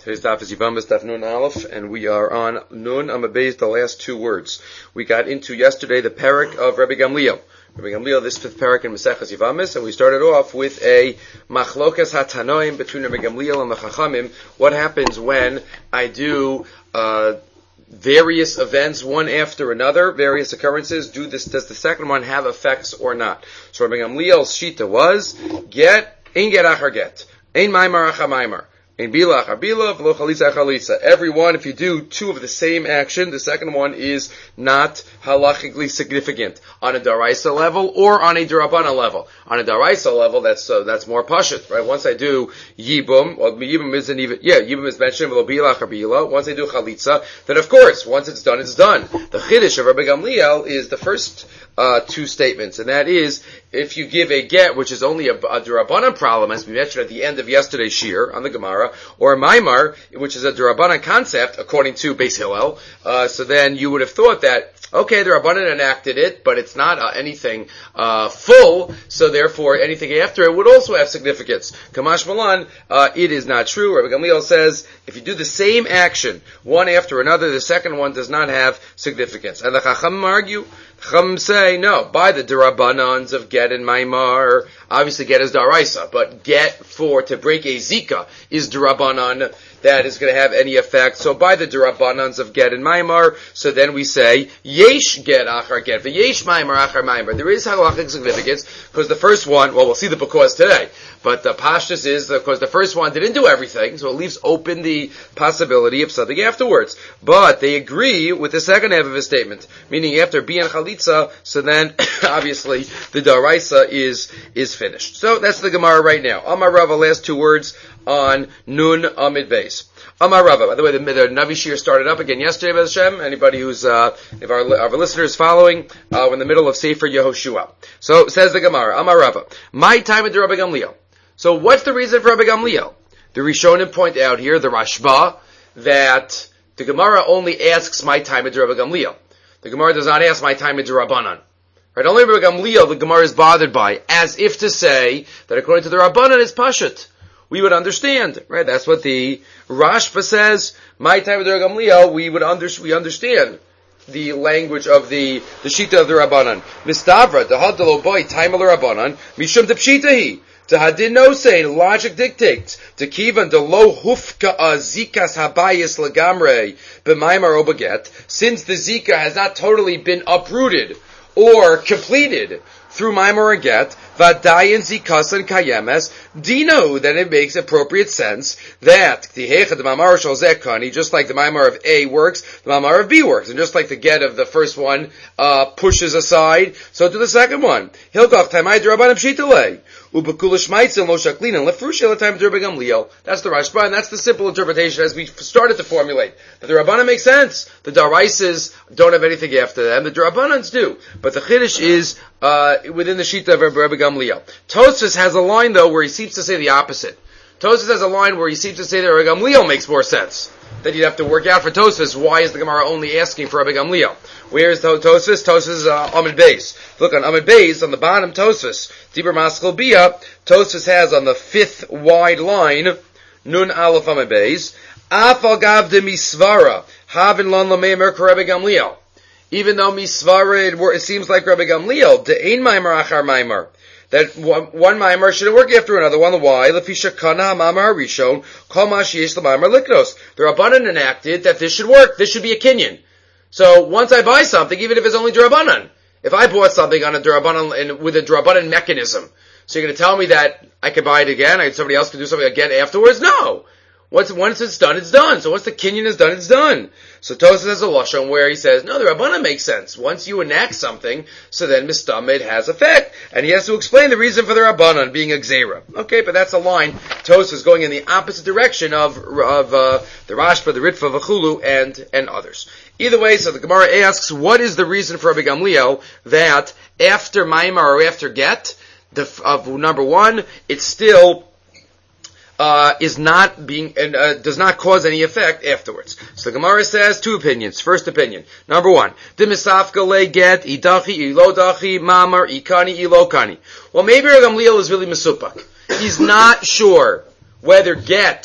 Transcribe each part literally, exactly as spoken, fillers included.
Today's daf is Yivamis daf Nun Aleph, and we are on Nun Amud Beis, the last two words. We got into yesterday the parak of Rabbi Gamliel. Rabbi Gamliel, this fifth parak in Maseches Yivamis, and we started off with a machlokas hatanoim between Rabbi Gamliel and the Chachamim. What happens when I do uh, various events, one after another, various occurrences? Do this? Does the second one have effects or not? So Rabbi Gamliel's shita was get ein get achar get, ein maimar achar maimar. Everyone, if you do two of the same action, the second one is not halachically significant on a daraisa level or on a darabana level. On a daraisa level, that's uh, that's more pashut, right? Once I do yibum, well, yibum isn't even, yeah, yibum is mentioned, once I do chalitza, then of course, once it's done, it's done. The chiddush of Rabbi Gamliel is the first uh, two statements, and that is, if you give a get, which is only a, a darabana problem, as we mentioned at the end of yesterday's shir on the Gemara, or a maimar, which is a darabana concept, according to Beis Hillel, uh, so then you would have thought that, okay, the Rabbanan enacted it, but it's not uh, anything uh, full, so therefore anything after it would also have significance. Kamash Malan, uh, it is not true. Rabbi Gamliel says, if you do the same action, one after another, the second one does not have significance. And the Chachamim argue, Chachamim say, no, by the Darabanans of get and maimar, obviously get is daraisa, but get for, to break a zika, is Darabanan, that is going to have any effect. So by the Darabanans of get and maimar, so then we say, yesh get achar get, yesh maimar achar maimar. There is halachic significance, because the first one, well, we'll see the because today, but the pashtus is, because the first one didn't do everything, so it leaves open the possibility of something afterwards. But they agree with the second half of his statement, meaning after Biyan Chalitza, so then, obviously, the Daraisa is, is finished. So that's the Gemara right now. Amar Rava, last two words on Nun Amud Beis. Amar Rava. By the way, the, the Navi Shir started up again yesterday, B'ez Hashem. Anybody who's, uh, if our, our listeners following, uh, we're in the middle of Sefer Yehoshua. So, says the Gemara, Amar Rava. My time at Rabbi Gamliel. So, what's the reason for Rabbi Gamliel? The Rishonim point out here, the Rashba, that the Gemara only asks my time at Rabbi Gamliel. The Gemara does not ask my time at Rabbanan. Right? Only Rabbi Gamliel the Gemara is bothered by, as if to say that according to the Rabbanan it's Pashut. We would understand, right? That's what the Rashba says. My time with the Gamliel, we would under, we understand the language of the the shita of the Rabbanan. Mistavra the hadalo boy time of the Rabbanan mishum de pshitahi. To hadin no say logic dictates to kivan de lo hufka zikas habayis lagamre b'maimar obaget, since the zika has not totally been uprooted or completed through maimar and get, vadayin zikasan kayemes, dino, then it makes appropriate sense that the hecha the mamar shal zekani, just like the maimar of A works, the maimar of B works, and just like the get of the first one uh pushes aside, so to the second one. Hilkach taimai d'Rabbanan pshitale. Ubekulish maitzin lo shaklin and lefrushi l'time d'Rabbi Gamliel. That's the Rashba, and that's the simple interpretation as we started to formulate. That the Rabbanan makes sense. The Daraises don't have anything after them. The Darabbanans do. But the Chiddush is uh within the Shita of Rabbi Gamliel. Tosfos has a line, though, where he seems to say the opposite. Tosfos has a line where he seems to say that Rabbi Gamliel makes more sense. That you'd have to work out for Tosfos, why is the Gemara only asking for Rabbi Gamliel? Where is Tosfos? Tosfos is uh, Amud Beis. Look on Amud Beis, on the bottom, Tosfos. Dibur Maskal Bia, Tosfos has on the fifth wide line, Nun Aleph Amud Beis, Afal Gav de Misvara, Havin Lon Lamemer Rabbi Gamliel. Even though Misvara, it, it seems like Rabbi Gamliel, De Ein Maimar Achar Maimar. That one, one maimar shouldn't work after another one. Why? Lefisha kana maimar rishon kol ma sheyesh l'maimar liknos. The Rabbanan enacted that this should work. This should be a kinyan. So once I buy something, even if it's only D'Rabbanan, if I bought something on a D'Rabbanan and with a D'Rabbanan mechanism, so you're going to tell me that I can buy it again, I, somebody else can do something again afterwards? No. Once, once it's done, it's done. So once the kinyan is done, it's done. So Tosfos has a lashon where he says, no, the Rabbanan makes sense. Once you enact something, so then mistamid has effect. And he has to explain the reason for the Rabbanan being a gzeira. Okay, but that's a line. Tosfos is going in the opposite direction of, of, uh, the Rashba, the Ritva, V'chulu, and, and others. Either way, so the Gemara asks, what is the reason for Rabbi Gamliel that after Maimar or after Get, the, of number one, it's still, Uh, is not being, and uh, does not cause any effect afterwards. So the Gemara says two opinions. First opinion, number one, Dimisafka le get idachi ilodachi mamar ikani ilokani. Well, maybe Rabbi Gamliel is really mesupak. He's not sure whether get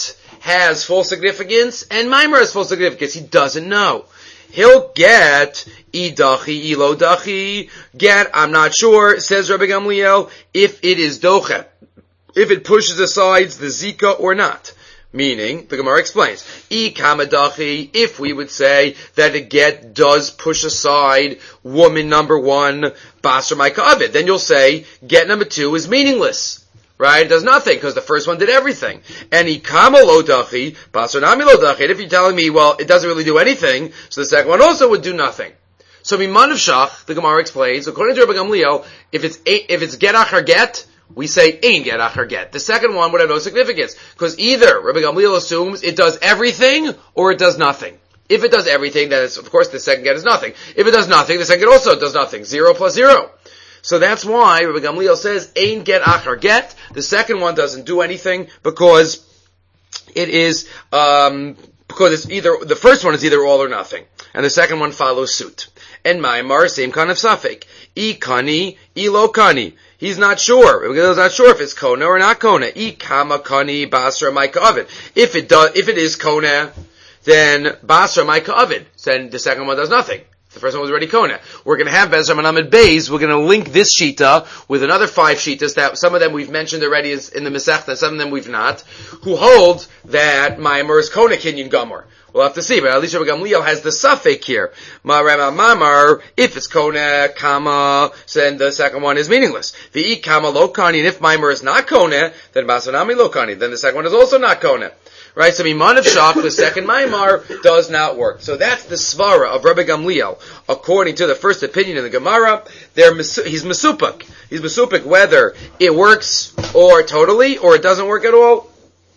has full significance and Maimer has full significance. He doesn't know. He'll get idachi, ilo dachi, get, I'm not sure, says Rabbi Gamliel, if it is doche, if it pushes aside the zika or not. Meaning, the Gemara explains, I kamadachi, if we would say that a get does push aside woman number one, basar maika avid, then you'll say, get number two is meaningless. Right? It does nothing, because the first one did everything. And ikama lo dachi, basar nami lo dachi. And if you're telling me, well, it doesn't really do anything, so the second one also would do nothing. So miman of shach, the Gemara explains, according to Rabbi Gamliel, if it's if it's get achar get, we say ain't get achar get. The second one would have no significance, because either Rabbi Gamliel assumes it does everything or it does nothing. If it does everything, then it's, of course the second get is nothing. If it does nothing, the second also does nothing. Zero plus zero. So that's why Rabbi Gamliel says, ain't get achar get. The second one doesn't do anything because it is, um, because it's either, the first one is either all or nothing. And the second one follows suit. And Maimar, same kind of suffix. I kani, I lo kani. He's not sure. Rabbi Gamliel's not sure if it's kona or not kona. I kama kani, basra maika avid. If it does, if it is kona, then basra maika avid. Then the second one does nothing. The first one was already Kona. We're going to have Bezra Manamid Beis. We're going to link this Shita with another five Shitas that some of them we've mentioned already in the Masechta, some of them we've not, who hold that Maimer is Kona Kinyan Gomer. We'll have to see, but at least Rabbi Gamliel has the suffix here. Ma'arema Mamar, if it's Kona, Kama, then the second one is meaningless. The I Kama Lokani, and if Maimer is not Kona, then Basanami Lokani, then the second one is also not Kona. Right, so Miman of Shach, the second Maimar, does not work. So that's the Svara of Rabbi Gamliel. According to the first opinion in the Gemara, they're, he's Mesupik. He's Mesupik whether it works or totally, or it doesn't work at all.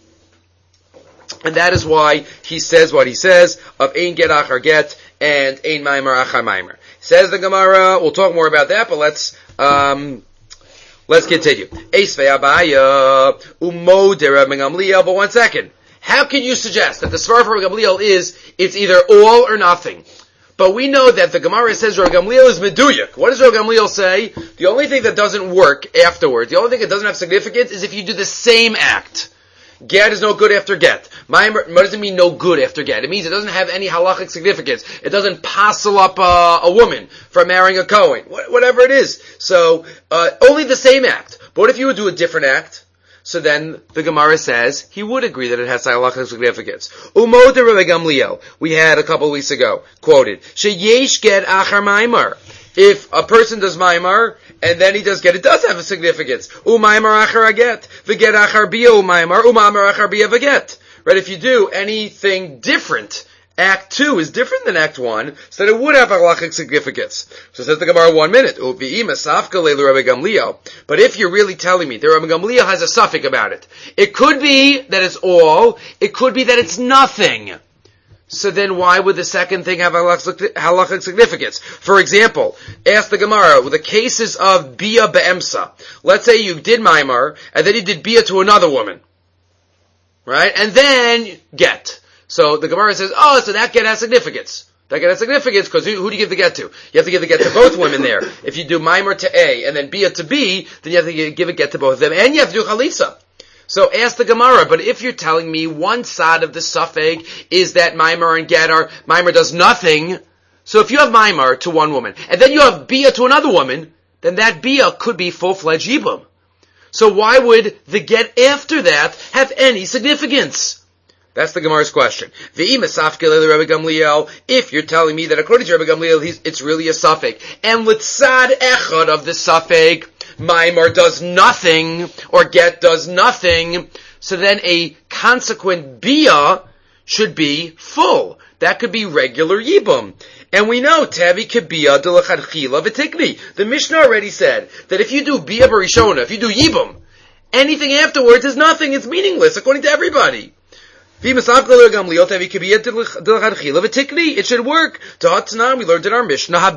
And that is why he says what he says of Ein Get Achar Get and Ein Maimar Achar Maimar. Says the Gemara, we'll talk more about that, but let's, um, let's continue. Eisvei Abaya, Umo de Rabbi Gamliel, but one second. How can you suggest that the Svara for Rabbi Gamliel is, it's either all or nothing? But we know that the Gemara says Rabbi Gamliel is meduyak. What does Rabbi Gamliel say? The only thing that doesn't work afterwards, the only thing that doesn't have significance is if you do the same act. Get is no good after get. What does it mean no good after get? It means it doesn't have any halachic significance. It doesn't passel up uh, a woman from marrying a Kohen. Wh- whatever it is. So, uh, only the same act. But what if you would do a different act? So then the Gemara says he would agree that it has halachic significance. Umo de Rabbi Gamliel, we had a couple of weeks ago, quoted, Sheyesh get achar maimar. If a person does maimar, and then he does get, it does have a significance. Umaimar achar aget, v'get achar bia umaimar, umaimar achar bia v'get. Right, if you do anything different, Act two is different than Act one, so that it would have halachic significance. So says the Gemara one minute. But if you're really telling me that Rabbi Gamliel has a suffix about it, it could be that it's all, it could be that it's nothing. So then why would the second thing have halachic significance? For example, ask the Gemara, with the cases of Bia Be'emsa. Let's say you did Maimar, and then you did Bia to another woman. Right? And then get. So the Gemara says, oh, so that get has significance. That get has significance because who, who do you give the get to? You have to give the get to both women there. If you do Maimer to A and then Bia to B, then you have to give a get to both of them, and you have to do Chalitza. So ask the Gemara, but if you're telling me one side of the suffix is that Maimer and get are, Maimer does nothing, so if you have Maimer to one woman, and then you have Bia to another woman, then that Bia could be full-fledged Yibum. So why would the get after that have any significance? That's the Gemara's question. If you're telling me that according to Rabbi Gamliel, it's really a suffix, and litzad echad of the suffix, Maimar does nothing, or get does nothing, so then a consequent bia should be full. That could be regular yibum. And we know, Tavi kebia de l'chadchila v'tikni. The Mishnah already said that if you do bia barishona, if you do yibum, anything afterwards is nothing, it's meaningless, according to everybody. It should work. We learned in our Mishnah,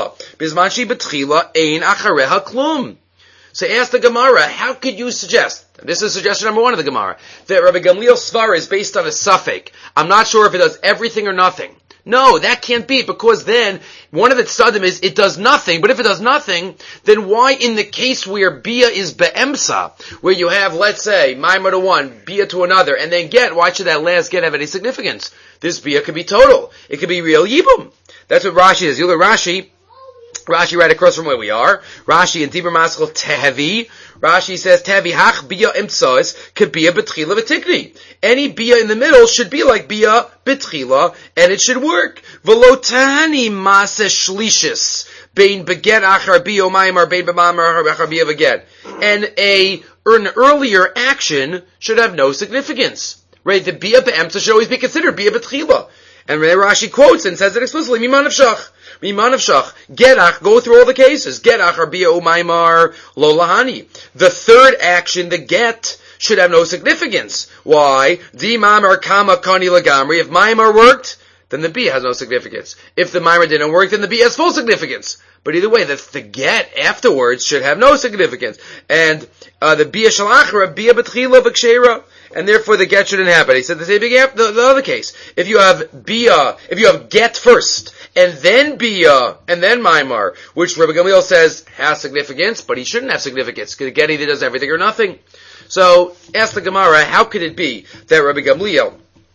so ask the Gemara, how could you suggest, this is suggestion number one of the Gemara, that Rabbi Gamliel's svara is based on a suffix. I'm not sure if it does everything or nothing. No, that can't be, because then one of the tzadim is it does nothing, but if it does nothing, then why in the case where bia is be'emsa, where you have, let's say, maimar to one, bia to another, and then get, why should that last get have any significance? This bia could be total. It could be real yibum. That's what Rashi is. You look at Rashi, Rashi right across from where we are. Rashi in Dibur Maskal Tehevi. Rashi says Tehevi hach bia imtsois could be a betchila v'tikni. Any bia in the middle should be like bia betchila, and it should work. Velotani mase shlishis bein beget achar bia maimar bein b'mamar achar bia beget. And a an earlier action should have no significance. Right? The bia be'emtsa should always be considered bia betchila. And Rashi quotes and says it explicitly. Miman of shach. Miman of shach. Gerach, go through all the cases. Gerach, arbia umaymar, lo lahani. The third action, the get, should have no significance. Why? Di mamar kama kani lagamri. If maymar worked, then the bia has no significance. If the maymar didn't work, then the bia has full significance. But either way, the, the get afterwards should have no significance. And uh, the bia shalachra, bia betchila v'kshera. And therefore the get shouldn't happen. He said the same thing after the, the other case. If you have bia, if you have get first, and then bia, and then maimar, which Rabbi Gamliel says has significance, but he shouldn't have significance, because the get either does everything or nothing. So, ask the Gemara, how could it be that Rabbi Gamliel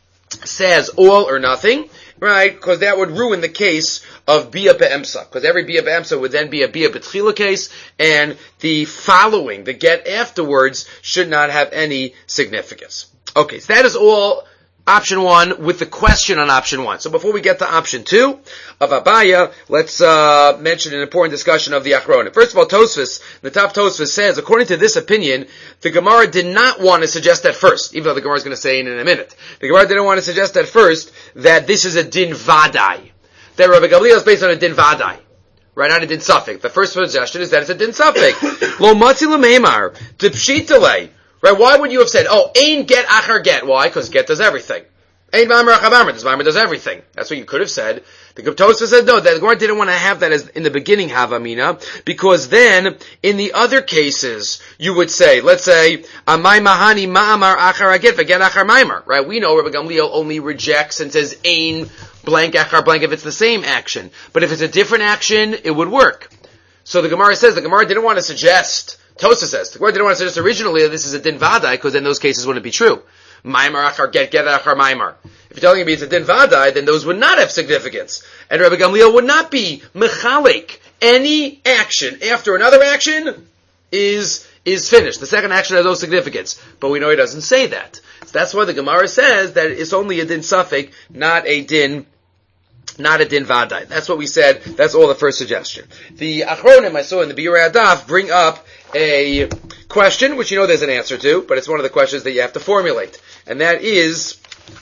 says all or nothing? Right? Because that would ruin the case of bia be'emsa. Because every bia be'emsa would then be a bia betchila case, and the following, the get afterwards, should not have any significance. Okay, so that is all option one with the question on option one. So before we get to option two of Abaya, let's uh, mention an important discussion of the Achronim. First of all, Tosfos, the top Tosfos says, according to this opinion, the Gemara did not want to suggest at first, even though the Gemara is going to say in, in a minute, the Gemara didn't want to suggest at first that this is a din vadai, that Rabbi Gamliel is based on a din vadai. Right, not a din suffix. The first suggestion is that it's a din suffix. Lo matzi l'meimar, t'pshitale. Right, why would you have said, oh, ain get achar get? Why? Because get does everything. Ain mamer achar mamer, this mamer does everything. That's what you could have said. The Tosfos said no, that the Gemara didn't want to have that as in the beginning havamina, because then, in the other cases, you would say, let's say, amay mahani ma'amar achar get, v'get achar maimer. Right, we know Rabbi Gamliel only rejects and says ain blank achar blank if it's the same action. But if it's a different action, it would work. So the Gemara says, the Gemara didn't want to suggest, Tosfos says, the Gemara didn't want to suggest originally that this is a din vadai, because then those cases wouldn't be true. Maimar achar get, get achar maimar. If you're telling me it's a din vadai, then those would not have significance. And Rabbi Gamliel would not be mechalik. Any action after another action is, is finished. The second action has no significance. But we know he doesn't say that. So that's why the Gemara says that it's only a din suffix, not a din Not a din vadai. That's what we said. That's all the first suggestion. The Achronim I saw in the Biurei Adaf bring up a question, which you know there's an answer to, but it's one of the questions that you have to formulate. And that is,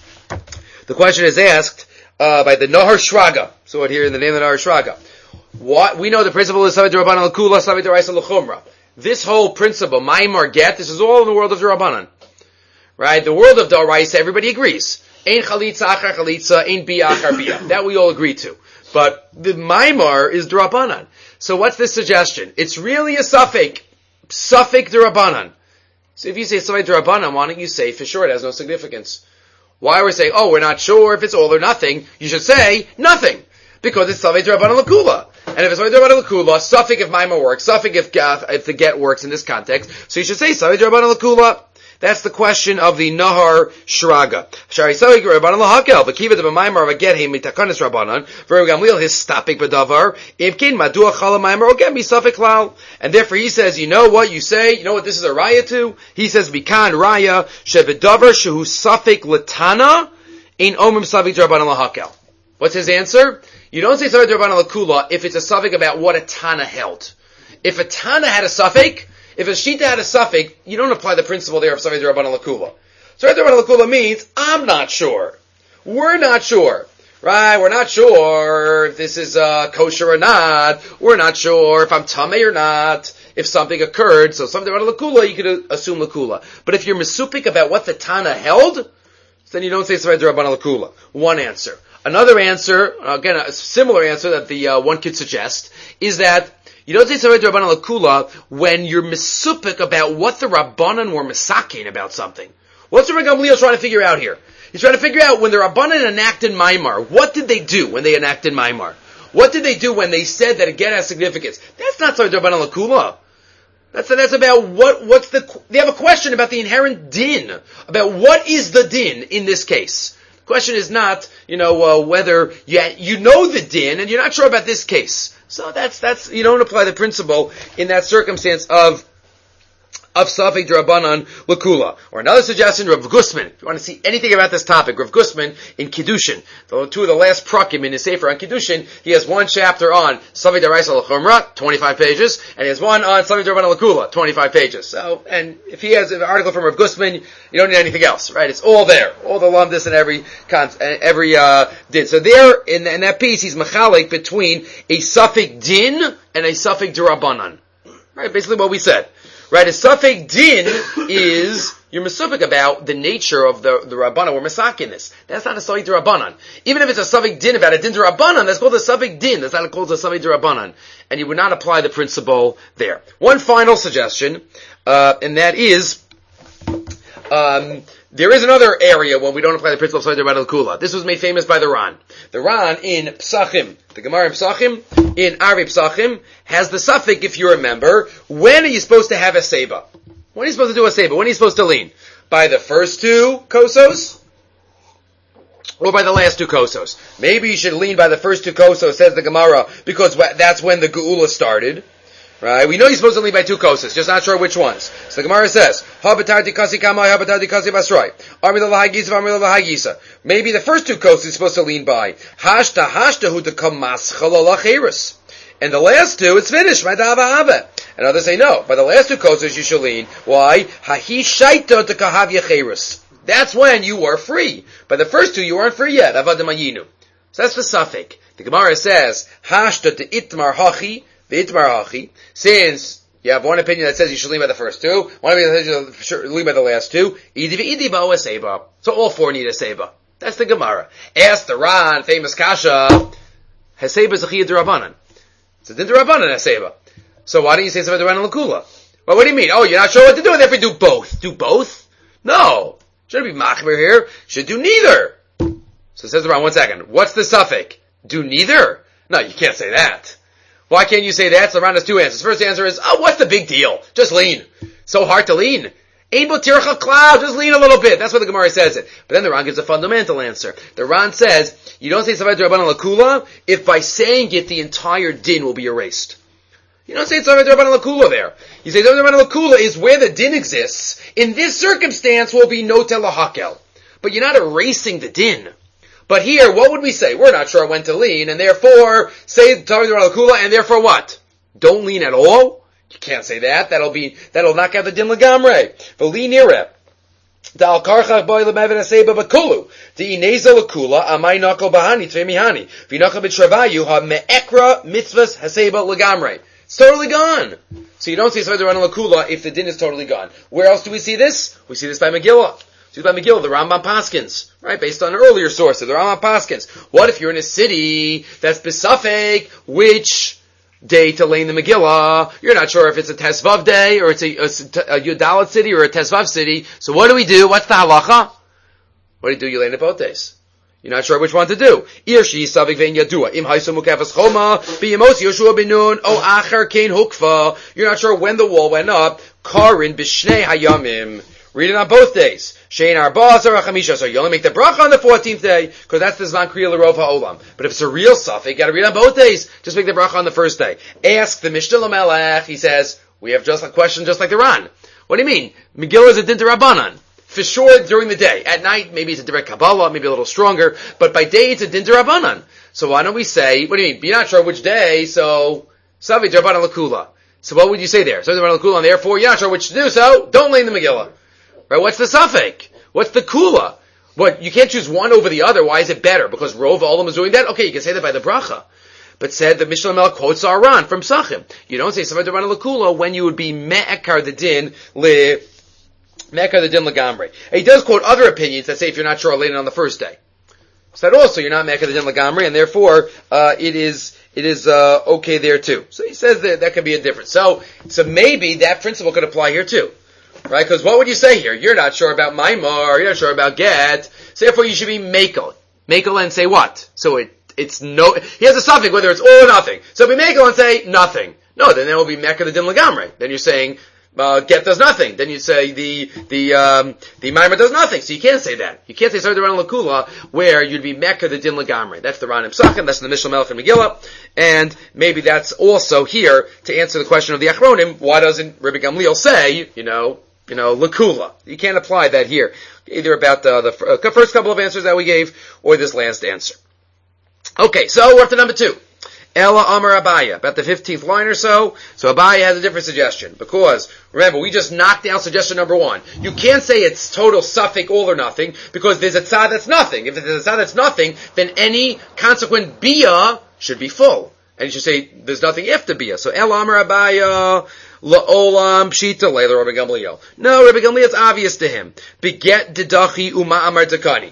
the question is asked uh, by the Nahar Shraga. So here in the name of the Nahar Shraga. What, we know the principle is Savit Rabbanan L'Kula, Savit D'Oraisa L'Chumra. This whole principle, Maimar Get, this is all in the world of Rabbanan. Right? The world of D'Oraisa, everybody agrees. Ein chalitza achar chalitza, ein bia achar bia. That we all agree to. But the maimar is d'Rabbanan. So what's this suggestion? It's really a suffix. Suffix d'Rabbanan. So if you say suffix d'Rabbanan, why don't you say for sure it has no significance? Why are we saying, oh, we're not sure if it's all or nothing? You should say nothing. Because it's suffix d'Rabbanan l'kula. And if it's suffix d'Rabbanan l'kula, suffix if maimar works, suffix if, if the get works in this context. So you should say suffix d'Rabbanan l'kula. That's the question of the Nahar Shraga. Shari Sawik Rabbanan Lahakel, Vakiva de B'maimar Vaget Him Mitakanis Rabbanan, V'Reb Gamliel his stopik b'davar, Imkin Madua Chala Maimar Ogem B'Safik Lal. And therefore he says, you know what you say, you know what this is a raya to? He says, Bikan Raya, Shebedavar Shehu Safik Latana, Ein Omrim Safik Rabbanan Lahakel. What's his answer? You don't say Safik Rabbanan Lakula if it's a suffix about what a Tana held. If a Tana had a suffix, if a Shita had a suffix, you don't apply the principle there of Saved Rabbanan L'Kula. Saved Rabbanan L'Kula means, I'm not sure. We're not sure. Right? We're not sure if this is uh, kosher or not. We're not sure if I'm tamei or not. If something occurred. So Saved Rabbanan L'Kula, you could assume L'Kula. But if you're mesupik about what the Tana held, then you don't say Saved Rabbanan L'Kula. One answer. Another answer, again, a similar answer that the uh, one could suggest, is that you don't say Saved Rabbanan L'Kula when you're misupik about what the Rabbanan were misakin about something. What's the Rabbi Gamliel trying to figure out here? He's trying to figure out when the Rabbanan enacted Maimar, what did they do when they enacted Maimar? What did they do when they said that a get has significance? That's not Tzavei D'Rabbanan L'Kula. That's, that's about what, what's the, they have a question about the inherent din, about what is the din in this case. The question is not, you know, uh, whether you, you know the din and you're not sure about this case. So that's, that's, you don't apply the principle in that circumstance of of Safek D'Rabbanan L'Kula. Or another suggestion, Rav Gusman. If you want to see anything about this topic, Rav Gusman in Kiddushin, the two of the last prakim in his Sefer on Kiddushin, he has one chapter on Safek D'Oraisa L'Chumra, twenty-five pages, and he has one on Safek D'Rabbanan L'Kula, twenty-five pages. So, and if he has an article from Rav Gusman, you don't need anything else, right? It's all there. All the lumdus and every, every, uh, din. So there, in, in that piece, he's machalik between a Safek din and a Safek D'Rabbanan. Right? Basically what we said. Right, a Safek din is, you're mesupik about the nature of the, the Rabbanan. We're masakin this. That's not a Safek D'Rabbanan. Even if it's a Safek din about a din D'Rabbanan, that's called a Safek din. That's not called a Safek D'Rabbanan. And you would not apply the principle there. One final suggestion, uh, and that is, um, there is another area when we don't apply the principle of Safek D'Rabbanan L'Kula. This was made famous by the Ran. The Ran in Psachim, the Gemara in Psachim, in Arvi Psachim, has the Safek, if you remember, when are you supposed to have a Seba? When are you supposed to do a Seba? When are you supposed to lean? By the first two Kosos? Or by the last two Kosos? Maybe you should lean by the first two Kosos, says the Gemara, because that's when the Geula started. Right? We know you're supposed to lean by two kosas, just not sure which ones. So the Gemara says, Habatarti kasi kamai, habatarti kasi basrai. Armi lavahagisa, armi lavahagisa. Maybe the first two kosas you're supposed to lean by. Hashta, hashta hu tekamas chalalacheres. And the last two, it's finished. My dava ave. And others say no. By the last two kosas you should lean. Why? Hahi shaita tekahav yacheres. That's when you are free. By the first two you aren't free yet. Avadamayinu. So that's the Safek. The Gemara says, Hashta te itmar hachi. Since you have one opinion that says you should lean by the first two, one opinion that says you should lean by the last two, so all four need a seba. That's the Gemara. Ask the Ran, famous kasha, Haseba Zechiyah D'Rabbanan. It's a din D'Rabbanan Haseba. So why don't you say Safek D'Rabbanan L'Kula? Well, what do you mean? Oh, you're not sure what to do, and therefore do both. Do both? No. Shouldn't be machmir here. Should do neither. So it says the Ran, one second. What's the Safek? Do neither? No, you can't say that. Why can't you say that? So Ran has two answers. First answer is, oh, what's the big deal? Just lean. So hard to lean. Ein bo tircha cloud, just lean a little bit. That's what the Gemara says it. But then the Ran gives a fundamental answer. The Ran says, you don't say Safek D'Rabbanan L'Kula if by saying it the entire din will be erased. You don't say Safek D'Rabbanan L'Kula there. You say Safek D'Rabbanan L'Kula is where the din exists. In this circumstance will be notel lahakel. But you're not erasing the din. But here, what would we say? We're not sure when to lean, and therefore, say Safek D'Rabbanan L'Kula, and therefore what? Don't lean at all? You can't say that. That'll be, that'll knock out the din legamre. V'li nireh. Da'al karchach boi lemeven aseba b'kulu. Di'ineza l'kula amai nakol bahani tvei V'nachal b'travayu ha-me'ekra mitzvahs haseba legamre. It's totally gone. So you don't see Safek D'Rabbanan L'Kula if the din is totally gone. Where else do we see this? We see this by Megillah. See by Megillah, the Rambam Paskins, right? Based on earlier sources, the Rambam Paskins. What if you're in a city that's besafek, which day to lay in the Megillah? You're not sure if it's a Tesvav day, or it's a, a, a Yudalit city, or a Tesvav city. So what do we do? What's the halacha? What do you do? You lay in it both days. You're not sure which one to do. Irshi savik vein yadua. Im haisu mukafas choma, biyamos Yoshua bin Nun, o acher kein hukfa. You're not sure when the wall went up. Karin b'shnei hayamim. Read it on both days. Shein arba'as or achamisha. So you only make the bracha on the fourteenth day, because that's the Zman Kriya L'Rov HaOlam. But if it's a real suffix, you gotta read on both days. Just make the bracha on the first day. Ask the Mishnah L'Melech. He says, we have just a question just like the Ran. What do you mean? Megillah is a din D'Rabbanan. For sure during the day. At night, maybe it's a direct Kabbalah, maybe a little stronger. But by day, it's a din D'Rabbanan. So why don't we say, what do you mean? You're not sure which day, so Safek D'Rabbanan L'Kula. So what would you say there? Safek D'Rabbanan L'Kula, and therefore you're not sure which to do, so don't lay in the Megillah. Right? What's the Safek? What's the Kula? What? You can't choose one over the other. Why is it better? Because Rov Olam is doing that? Okay, you can say that by the bracha. But said the Mishnah Melech quotes Aran from Sachim. You don't say Safek D'Rabbanan L'Kula when you would be me'ekar the din le me'ekar the din legamre. And he does quote other opinions that say if you're not sure, lay it on the first day. So that also you're not me'ekar the din legamre, and therefore uh, it is it is uh, okay there too. So he says that that could be a difference. So so maybe that principle could apply here too. right? Because what would you say here? You're not sure about maimar, you're not sure about get, so therefore you should be mekel. Mekel and say what? So it, it's no, he has a suffix whether it's all or nothing. So be mekel and say nothing. No, then that will be mekka the din lagamre. Then you're saying, Uh, get does nothing. Then you say the the um, the mimer does nothing. So you can't say that. You can't say Sardi Ran Lakula where you'd be Mecca the Din Lagamre. That's the Ranim Psachim. That's the Mishnah Melech and Megillah. And maybe that's also here to answer the question of the Achronim. Why doesn't Rabbi Gamliel say, you know, you know, Lakula? You can't apply that here. Either about uh, the uh, first couple of answers that we gave or this last answer. Okay, so we're up to number two. Ella Amar Abaya, about the fifteenth line or so. So Abaya has a different suggestion, because, remember, we just knocked down suggestion number one. You can't say it's total suffix all or nothing, because there's a tzad that's nothing. If there's a tzad that's nothing, then any consequent bia should be full. And you should say, there's nothing after bia. So Ella Amar Abaya, La'olam Pshita Leila Rabbi Gamliel. No, Rabbi Gamliel, it's obvious to him. Beget Didachi Uma Amar Dakani.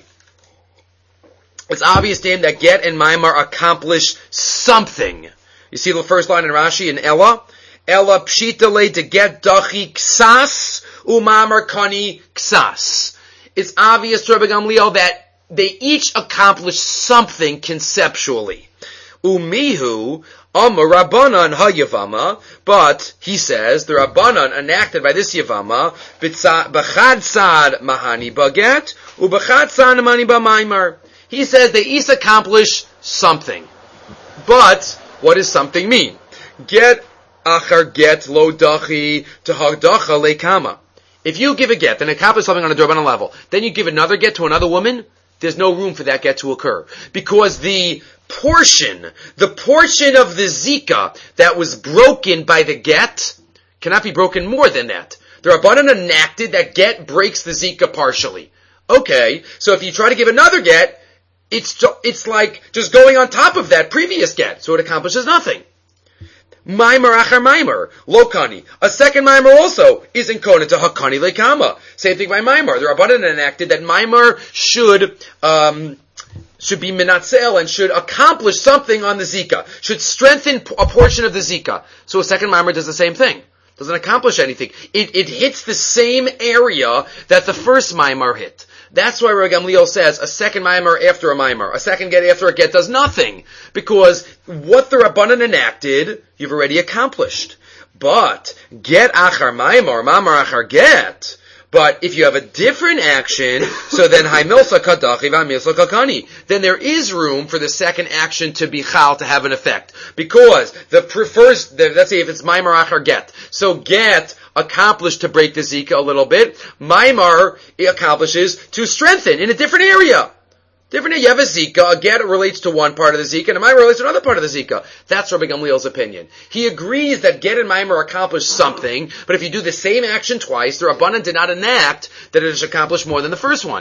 It's obvious to him that get and maimar accomplish something. You see the first line in Rashi in Ella? Ella pshita le to get dachi ksas umamar kani ksas. It's obvious to Rabbi Gamliel that they each accomplish something conceptually. Umihu amar Rabbanan ha-yavama, but he says the Rabbanan enacted by this yavama b'chad sad mahani baget u'b'chad sad mahani b'maimar. He says they each accomplish something. But, what does something mean? Get achar get lo dachi to hagdacha lekama. If you give a get and accomplish something on a D'Rabbanan level, then you give another get to another woman, there's no room for that get to occur. Because the portion, the portion of the zika that was broken by the get cannot be broken more than that. The Rabbanan enacted that get breaks the zika partially. Okay, so if you try to give another get, It's it's like just going on top of that previous get, so it accomplishes nothing. Maimer achar maimer, lokani. A second maimer also isn't kona to hakani lekama. Same thing by maimer. The Rabbanan enacted that maimer should um, should be minatzel and should accomplish something on the zika, should strengthen a portion of the zika. So a second maimer does the same thing. Doesn't accomplish anything. It it hits the same area that the first maimer hit. That's why Rabbi Gamliel says a second maimar after a maimar, a second get after a get does nothing. Because what the Rabbanan enacted, you've already accomplished. But get achar maimar, mamar achar get. But if you have a different action, so then haimilsa kadachi v'hamilsa kakani, then there is room for the second action to be chal, to have an effect. Because the first, let's say if it's maimar achar get, so get accomplished to break the zika a little bit. Maimar accomplishes to strengthen in a different area. Different, you have a zika, a get relates to one part of the zika, and a maimar relates to another part of the zika. That's Rabbi Gamliel's opinion. He agrees that get and maimar accomplish something, but if you do the same action twice, the Rabbanan did not enact that it should accomplish more than the first one.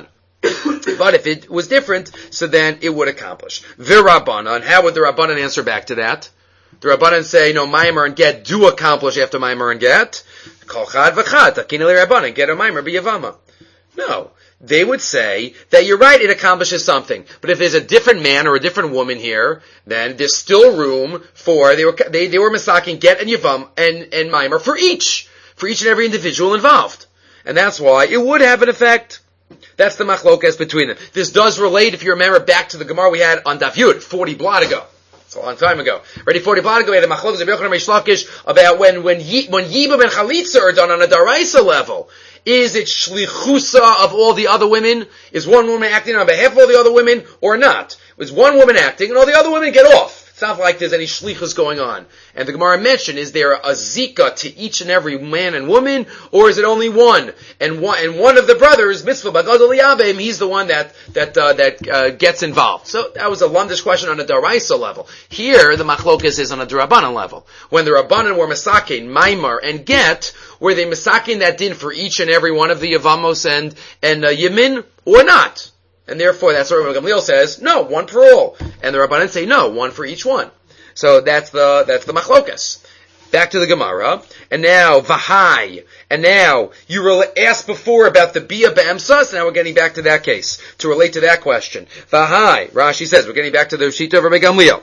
But if it was different, so then it would accomplish. The Rabbanan, how would the Rabbanan answer back to that? The Rabbanan say, no, maimar and get do accomplish after maimar and get. Kol chad v'chad, takinei Rabbanan, get a maimar b'yavama. No. They would say that you're right, it accomplishes something. But if there's a different man or a different woman here, then there's still room for, they were, they, they were masaking get and yavam and, and maimar for each, for each and every individual involved. And that's why it would have an effect. That's the machlokas between them. This does relate, if you remember, back to the Gemara we had on Daf Yud, forty blot ago. It's a long time ago. Already forty blot ago, we had the machlokas of Yochanan and Reish Lakish about when, when, Yi, when Yibam and Chalitza are done on a Daraisa level. Is it shlichusa of all the other women? Is one woman acting on behalf of all the other women, or not? Is one woman acting and all the other women get off? It's not like there's any shlichus going on. And the Gemara mentioned, is there a zika to each and every man and woman, or is it only one? And one, and one of the brothers, Mitzvah Bagadol Yabim, he's the one that, that, uh, that, uh, gets involved. So that was a lundish question on a Daraisa level. Here, the machlokas is on a D'Rabbanan level. When the Rabbanan were masakin, maimar, and get, were they masakin that din for each and every one of the Yavamos and, and, uh, Yamin, or not? And therefore, that's what Rabbi Gamliel says, no, one for all. And the Rabbanan say, no, one for each one. So that's the, that's the machlokas. Back to the Gemara. And now, vahai. And now, you re- asked before about the bia be'emsa, so now we're getting back to that case, to relate to that question. Vahai. Rashi says, we're getting back to the Shita of Rabbi Gamliel.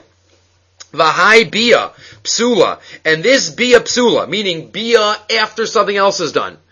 Vahai bia psula. And this bia psula, meaning bia after something else is done.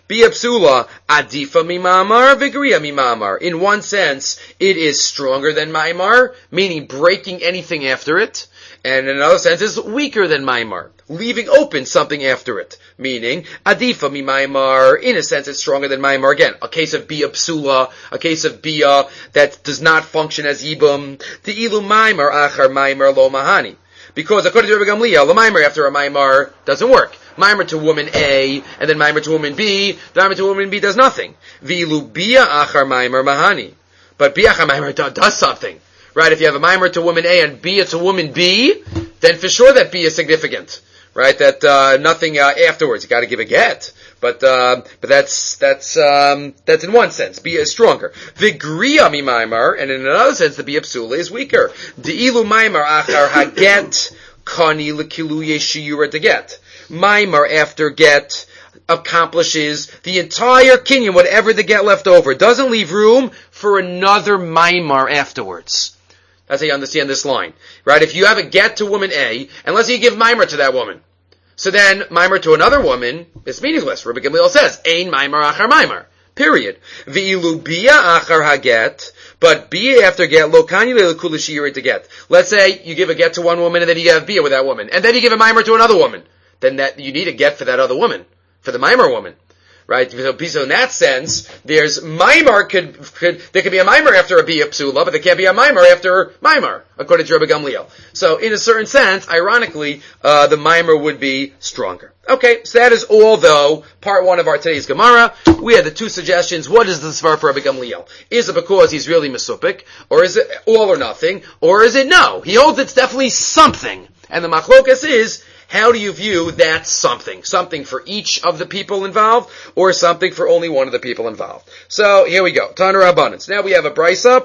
Bia psula adifa mimamar vigriya mimamar. In one sense, it is stronger than maimar, meaning breaking anything after it. And in another sense, it's weaker than maimar, leaving open something after it. Meaning, adifa mi maimar, in a sense, it's stronger than maimar. Again, a case of bia psula, a case of bia that does not function as ibum. The ilu maimar achar maimar lo mahani. Because according to Rabbi Gamliel, the maimar after a maimar doesn't work. Maimar to woman A, and then maimar to woman B, the maimar to woman B does nothing. Vilu bia achar maimar mahani. But bia achar maimar do, does something. Right, if you have a mimer to woman A and B, it's a woman B, then for sure that B is significant. Right, that uh, nothing uh, afterwards. You got to give a get, but uh, but that's that's um, that's in one sense. B is stronger. Vigriya mi mimer, and in another sense, the B psula is weaker. Deilu mimer achar haget kani lekilu yeshiyura to get. Mimer after get accomplishes the entire kinyan, whatever the get left over. Doesn't leave room for another mimer afterwards. That's how you understand this line. Right? If you have a get to woman A, and let's say you give mimer to that woman. So then, mimer to another woman is meaningless. Rabbi Gamliel says, Ein mimer achar mimer. Period. V'ilu bia achar haget, but bia after get, lo kani le'lekula shiyirei to get. Let's say you give a get to one woman, and then you have bia with that woman. And then you give a mimer to another woman. Then that, you need a get for that other woman. For the mimer woman. Right? So in that sense, there's mimer could, could, there could be a mimer after a bia psula, but there can't be a mimer after mimer, according to Rabbi Gamliel. So in a certain sense, ironically, uh, the mimer would be stronger. Okay, so that is all though, part one of our today's Gemara. We had the two suggestions. What is the svar for Rabbi Gamliel? Is it because he's really mesupik? Or is it all or nothing? Or is it no? He holds it's definitely something. And the machlokas is, how do you view that something? Something for each of the people involved, or something for only one of the people involved? So, here we go. Tanur Abundance. Now we have a brisa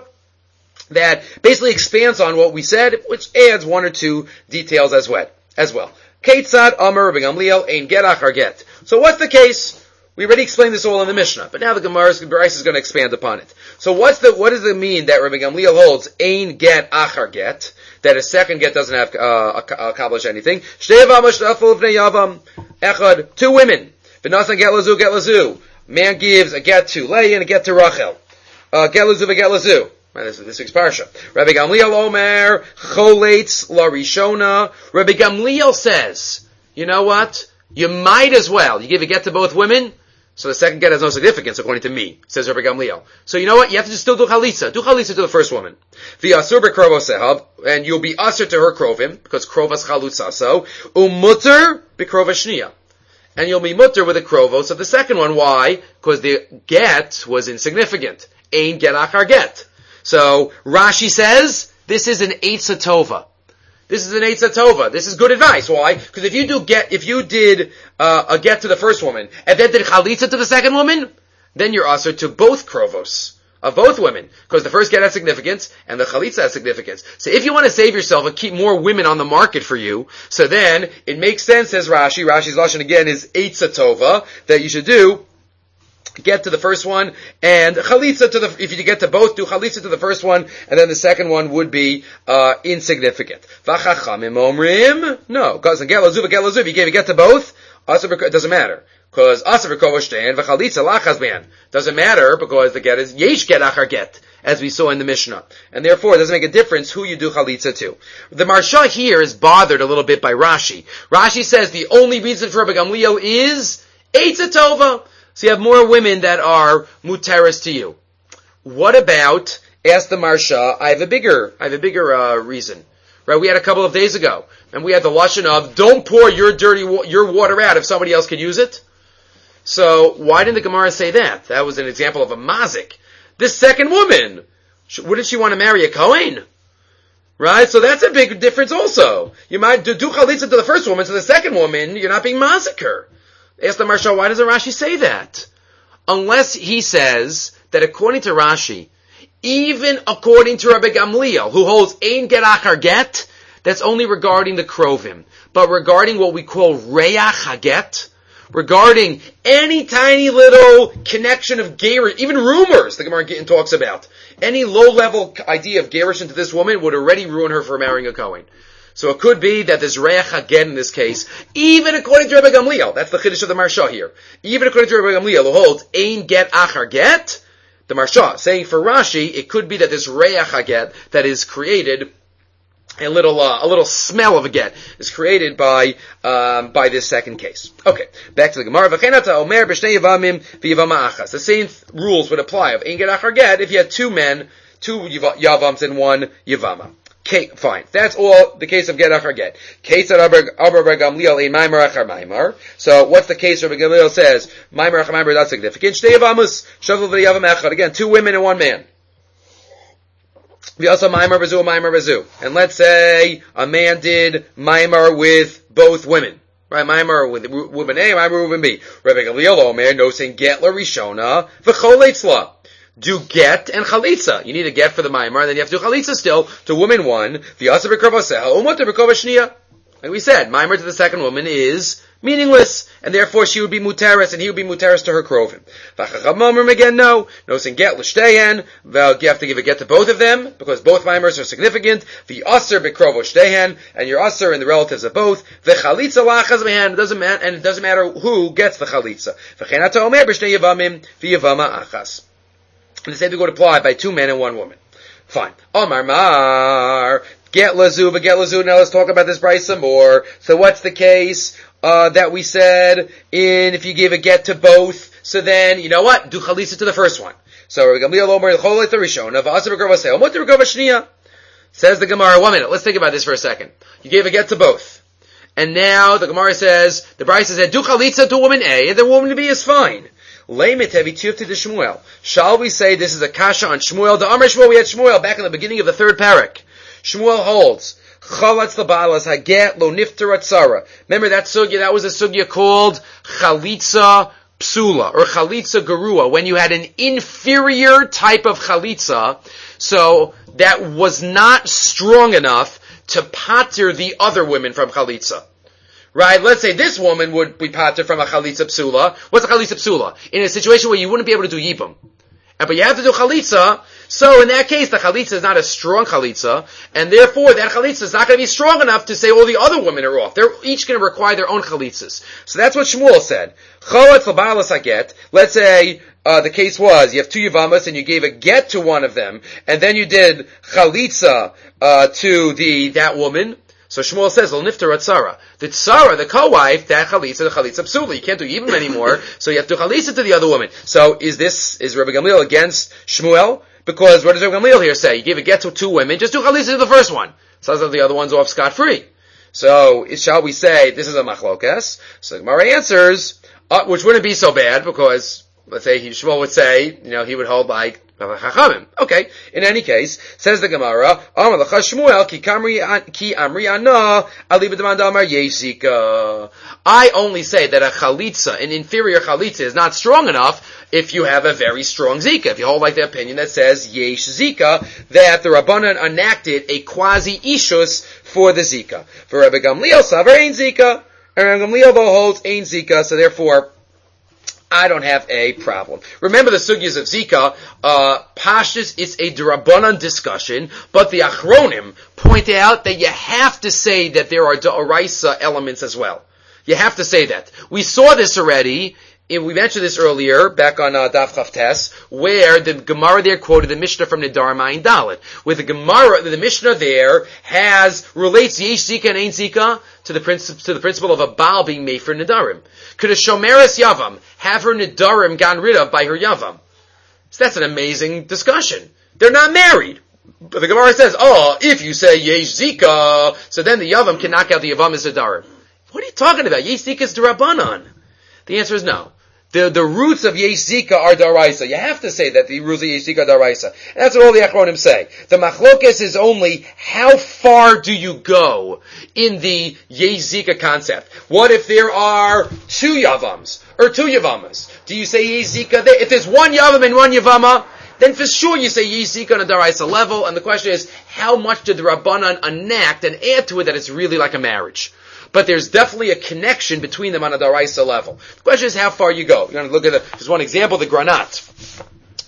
that basically expands on what we said, which adds one or two details as well. As well. Ketzad Amar Rabbi Gamliel Ein Get Achar Get. So what's the case? We already explained this all in the Mishnah, but now the Gemara's brisa is going to expand upon it. So what's the, what does it mean that Rabbi Gamliel holds Ein Get Achar Get? That a second get doesn't have uh, accomplish anything. Two women. V'nasan get lazu, get lazu. Man gives a get to Leah and a get to Rachel. Uh, get lazu, get lazu. This, this week's parsha. Rabbi Gamliel Omer choletz la rishona. Rabbi Gamliel says, you know what? You might as well. You give a get to both women. So the second get has no significance, according to me, says Rabbi Gamliel. So you know what? You have to still do chalitza. Do chalitza to the first woman. V'asur b'krovo sehab, and you'll be usher to her krovim, because krovas chalutza so. Umutter b'krova shniya. And you'll be mutter with the krovos of the second one. Why? Because the get was insignificant. Ein get achar get. So Rashi says, this is an eitzah tova. This is an eitzah tova. This is good advice. Why? Because if you do get, if you did uh, a get to the first woman and then did chalitza to the second woman, then you're usher to both krovos of both women, because the first get has significance and the chalitza has significance. So if you want to save yourself and keep more women on the market for you, so then it makes sense, says Rashi. Rashi's lashon again is eitzah tova, that you should do get to the first one, and chalitza to the, if you get to both, do chalitza to the first one, and then the second one would be, uh, insignificant. V'chachamim omrim, no, because get lazuv, get lazuv, you gave a get to both, it doesn't matter. Because asav kovashtan, v'chalitza lachazban, doesn't matter, because the get is yesh get achar get, as we saw in the Mishnah. And therefore, it doesn't make a difference who you do chalitza to. The Marsha here is bothered a little bit by Rashi. Rashi says the only reason for Rabbi Gamliel is eitzah tova. So you have more women that are muteris to you. What about, ask the Marsha, I have a bigger, I have a bigger, uh, reason. Right, we had a couple of days ago, and we had the lashon of, don't pour your dirty, your water out if somebody else could use it. So, why didn't the Gemara say that? That was an example of a mazik. This second woman, wouldn't she want to marry a Kohen? Right, so that's a big difference also. You might do, do chalitza to the first woman, to the second woman, you're not being massacred. Ask the Marsha, why doesn't Rashi say that? Unless he says that according to Rashi, even according to Rabbi Gamliel, who holds Ein Get Achar Get, that's only regarding the Krovim. But regarding what we call Reach HaGet, regarding any tiny little connection of Gerish, even rumors the Gemara Gittin talks about, any low-level idea of Gerish into this woman would already ruin her for marrying a Kohen. So it could be that this reach again in this case, even according to Rabbi Gamliel, that's the chiddush of the Marsha here. Even according to Rabbi Gamliel, who holds ein get achar get, the Marsha saying for Rashi, it could be that this reach get that is created, a little uh, a little smell of a get is created by um, by this second case. Okay, back to the Gemara. V'chenata omer b'shnei yavamim v'yavama achas. The same th- rules would apply of ein get achar get if you had two men, two yavams and one yavama. Okay, fine. That's all the case of get achar get. Case of Rabbi Gamliel in Maimar achar Maimar. So what's the case Rabbi Gamliel says? Maimar achar Maimar is not significant. Shnei yavamus shavu v'yavam echad. Again, two women and one man. We also Maimar Bazu, Maimar Bazu. And let's say a man did Maimar with both women. Right? Maimar with woman A, Maimar with woman B. Rabbi Gamliel Omer knows saying get la rishona v'choleitzla. Do get and chalitza. You need a get for the Maimar, and then you have to do chalitza still to woman one. V'yasa b'krovaseh, umot b'krova shniya. Like we said, Maimar to the second woman is meaningless, and therefore she would be muteris, and he would be muteris to her krovim. V'chachamomrim again, no. No saying get l'shtehen, you have to give a get to both of them, because both Maimars are significant. V'yasser b'krovo shtehen, and you're usser in the relatives of both. V'chalitza lachaz mehan, it doesn't matter, and it doesn't matter who gets the chalitza. V'chenata omer b'shnei yavamim v'yavama achas. And the same thing would apply by two men and one woman. Fine. Omar mar. Get lazu, but get lazu. Now let's talk about this brayso some more. So what's the case uh, that we said in if you give a get to both? So then, you know what? Do chalitza to the first one. So Rabbi Gamliel Omer l'cholet harishona v'asa b'krovaseh omot b'krova shniya. Says the Gemara. One minute. Let's think about this for a second. You gave a get to both, and now the Gemara says the brayso said do chalitza to woman A, and the woman B is fine. Shall we say this is a kasha on Shmuel? The Amar Shmuel, we had Shmuel back in the beginning of the third parak. Shmuel holds, Chalatz l'ba'alas haget lo nifter atzara. Remember that sugya, that was a sugya called Chalitza Psula, or Chalitza Gerua, when you had an inferior type of Chalitza, so that was not strong enough to pater the other women from Chalitza. Right? Let's say this woman would be pater from a chalitza psula. What's a chalitza psula? In a situation where you wouldn't be able to do yibum. And, but you have to do chalitza, so in that case, the chalitza is not a strong chalitza, and therefore that chalitza is not going to be strong enough to say all the other women are off. They're each going to require their own chalitzas. So that's what Shmuel said. Chalatz l'ba'alas haget. Let's say, uh, the case was, you have two yavamas and you gave a get to one of them, and then you did chalitza, uh, to the, that woman. So Shmuel says, "Lo nifter atzara." The tzara, the co-wife, that chalitza, the chalitza psula. You can't do yibum anymore, so you have to chalitza to the other woman. So is this is Rabbi Gamliel against Shmuel? Because what does Rabbi Gamliel here say? You give a get to two women, just do chalitza to the first one. So that the other one's off scot free. So shall we say this is a machlokas? So the Gemara answers, uh, which wouldn't be so bad because let's say he, Shmuel would say, you know, he would hold like Chachamim. Okay. In any case, says the Gemara, Amar l'cha Shmuel ki kamri ki amri ana ali b'demand amar yeshika. I only say that a chalitza, an inferior chalitza, is not strong enough if you have a very strong zika. If you hold like the opinion that says yesh zika, that the Rabbanan enacted a quasi ishus for the zika. For Rabbi Gamliel savar ein zika, and Rabbi Gamliel holds ein zika. So therefore, I don't have a problem. Remember the sugyas of Zika, uh, Pashtus is a D'Rabbanan discussion, but the Achronim point out that you have to say that there are D'Oraisa elements as well. You have to say that. We saw this already, and we mentioned this earlier, back on uh, Daf Chavtes, where the Gemara there quoted the Mishnah from Nedarim Ayin Dalet. Where the Gemara, the Mishnah there has, relates Yesh Zika and Ein Zika to the principle, to the principle of a Baal being made for Nedarim. Could a Shomeres Yavam have her Nedarim gotten rid of by her Yavam? So that's an amazing discussion. They're not married. But the Gemara says, oh, if you say Yesh Zika, so then the Yavam can knock out the Yavam as Nedarim. What are you talking about? Yesh Zika is D'Rabbanan. The answer is no. The, the roots of Yesh Zika are Daraisa. You have to say that the roots of Yesh Zika are Daraisa. And that's what all the Achronim say. The Machlokes is only how far do you go in the Yesh Zika concept. What if there are two Yavams, or two Yavamas? Do you say Yesh Zika there? If there's one Yavam and one Yavama, then for sure you say Yesh Zika on a Daraisa level, and the question is, how much did the Rabbanan enact and add to it that it's really like a marriage? But there's definitely a connection between them on a Daraisa level. The question is how far you go. You're going to look at the, just one example, the Granat.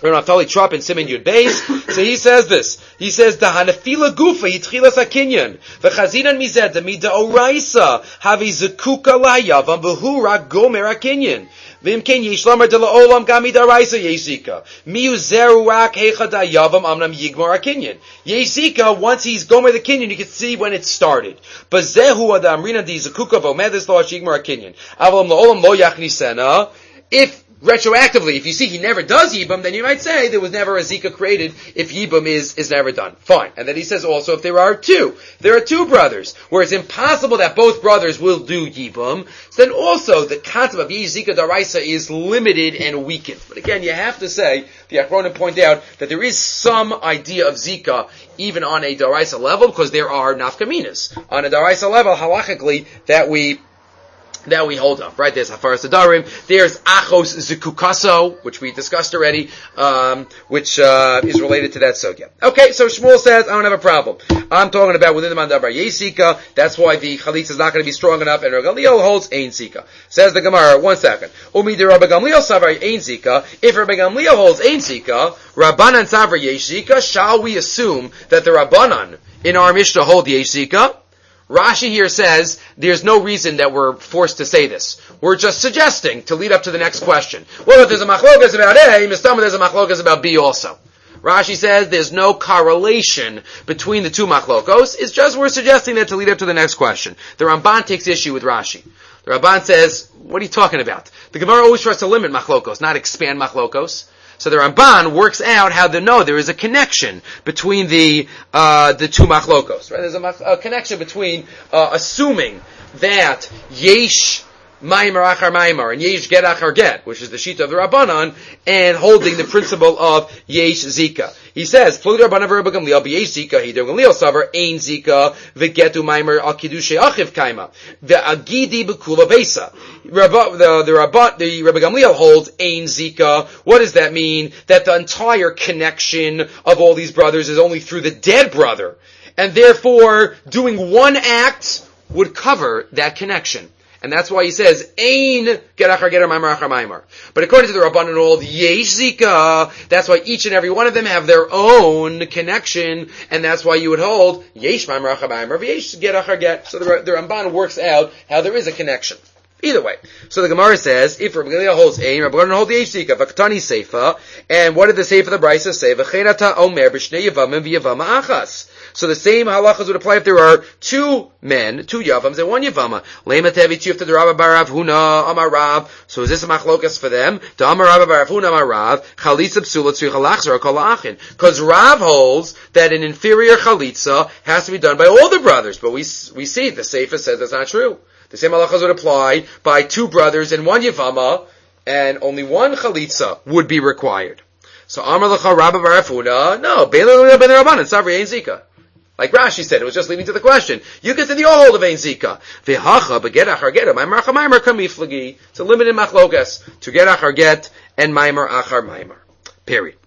from Naftali Trop in Siman Yud Beis. So he says this. He says, "The hanafila gufa yitchilas hakinyan v'chazinan mized mida oraisa havi zekuka lahayavam v'hu rak gomer hakinyan v'imken yishlamar de laolam gami daraisa yezika miu zeru rak heichad hayavam amnam yigmar hakinyan yezika. Once he's gomer the kinyan, you can see when it started. Bazehu adamrina di zekuka v'omedes lo yigmar hakinyan avalam laolam lo yachnisena." If retroactively, if you see he never does Yibam, then you might say there was never a Zika created if Yibam is, is never done. Fine. And then he says also if there are two, there are two brothers, where it's impossible that both brothers will do Yibam, so then also the concept of Yesh Zika Daraisa is limited and weakened. But again, you have to say, the Achronim point out that there is some idea of Zika even on a Daraisa level, because there are nafkaminas. On a Daraisa level, halachically, that we That we hold up, right? There's Hafaras Adarim. There's Achos Zikukaso, which we discussed already, um, which uh, is related to that sugya. Okay, so Shmuel says, I don't have a problem. I'm talking about within the Mandabar Yesika. That's why the Chalitza is not going to be strong enough, and Rabbi Gamliel holds Ein Zika. Says the Gemara, one second. Umi de Rabbi Gamliel Savar Ein Zika. If Rabbi Gamliel holds Ein Zika, Rabbanan Savar Yesh Zika, shall we assume that the Rabbanan in our Mishnah hold Yesh Zika? Rashi here says there's no reason that we're forced to say this. We're just suggesting to lead up to the next question. Well, if there's a machlokas about A, Mistama, there's a machlokas about B also. Rashi says there's no correlation between the two machlokos. It's just we're suggesting that to lead up to the next question. The Ramban takes issue with Rashi. The Ramban says, what are you talking about? The Gemara always tries to limit machlokos, not expand machlokos. So the Ramban works out how to know there is a connection between the uh, the two machlokos. Right? There's a, mach- a connection between uh, assuming that yesh maimer achar maimer and yesh get achar get, which is the shita of the Rabbanan, and holding the principle of yesh zika. He says, "Plug Rabbanan v'Rabbi Gamliel b'yesh zika he Gamliel savar ein zika v'getu maimer al kiddushay achiv kaima v'agidi b'kula beisa." Rabba, the the Rabba, the Rabbi Gamliel holds Ein Zika. What does that mean? That the entire connection of all these brothers is only through the dead brother, and therefore doing one act would cover that connection. And that's why he says Ein Gerachar Gerar Maimar Achar Maimar. But according to the Rabbanan hold Yesh Zika, that's why each and every one of them have their own connection, and that's why you would hold Yesh Maimar Achar Maimar Yesh Gerachar Get. So the, the Ramban works out how there is a connection. Either way. So the Gemara says, if Rabbi Gamliel holds Ein, Rabbi Gamliel holds the Yesh Zika, V'ktani Seifa, and what did the Seifa of the Brisa say? V'chenata Omer b'shnei Yavamim v'Yavama Achas. So the same halachas would apply if there are two men, two Yavams, and one Yavama. Lema tevi tziyuf to the Rabba Barav Huna Amar Rav. So is this a machlokas for them? To Amar Rabba Barav Huna Amar Rav, Chalitza Psula Tzricha Lachzor Kol Achin. Because Rav holds that an inferior Chalitza has to be done by all the brothers. But we we see the Seifa says that's not true. The same halachas would apply by two brothers and one Yavama, and only one Chalitza would be required. So Amar Lecha Rabba Barav Huna, no, Be'elul Ben Rabbanan, Savri Ein Zika. Like Rashi said, it was just leading to the question. You get to the all hold of Ein Zika. V'hacha b'get achar get, maimer achar maimer kamiflagi. It's a limited machlokas to get achar get and maimer achar maimer. Period.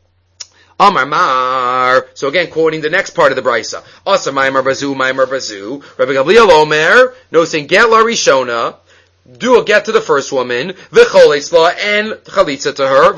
Amar mar. So again, quoting the next part of the brisa. Asa maimer bazu, maimer bazu. Rabbi Gamliel Omer, noticing get la rishona. Do a get to the first woman, v'cholesla, and chalitza to her,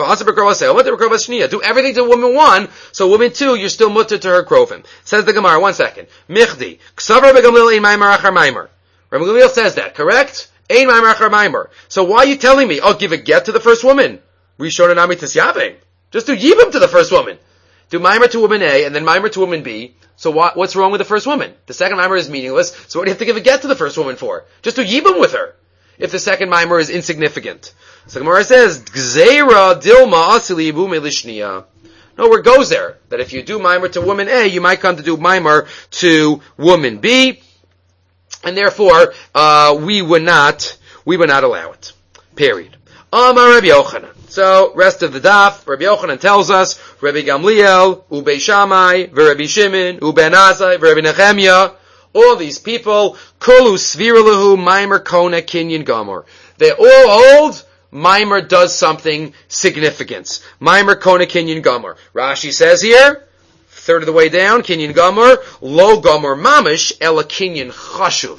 do everything to woman one, so woman two, you're still mutter to her krovim. Says the Gemara, one second. Michdi, ksav Rabbi Gamliel ein maimer achar maimer. Rabbi Gamliel says that, correct? Ein maimer achar maimer. So why are you telling me, I'll give a get to the first woman? Rishon and Ami Tisyavim. Just do yibam to the first woman. Do maimer to woman A, and then maimer to woman B. So what, what's wrong with the first woman? The second maimer is meaningless, so what do you have to give a get to the first woman for? Just do yibam with her. If the second mimer is insignificant. So Gemara says, Gzeira dilma asili yibu melishniya. No, where it goes there. That if you do mimer to woman A, you might come to do mimer to woman B. And therefore, uh, we would not, we would not allow it. Period. Amar Rabbi Yochanan. So, rest of the daf, Rabbi Yochanan tells us, Rabbi Gamliel, Ubei Shammai, Rabbi Shimon, Uben Azai, Rabbi Nechemia, all these people, Kolu Sviralahu, Maimer, Kona, Kinyan, Gomer. They all hold, Maimer does something significant. Maimer, Kona, Kinyan, Gomer. Rashi says here, third of the way down, Kinyan, Gomer, Lo Gomer Mamish, Ela Kinyan Chashuv.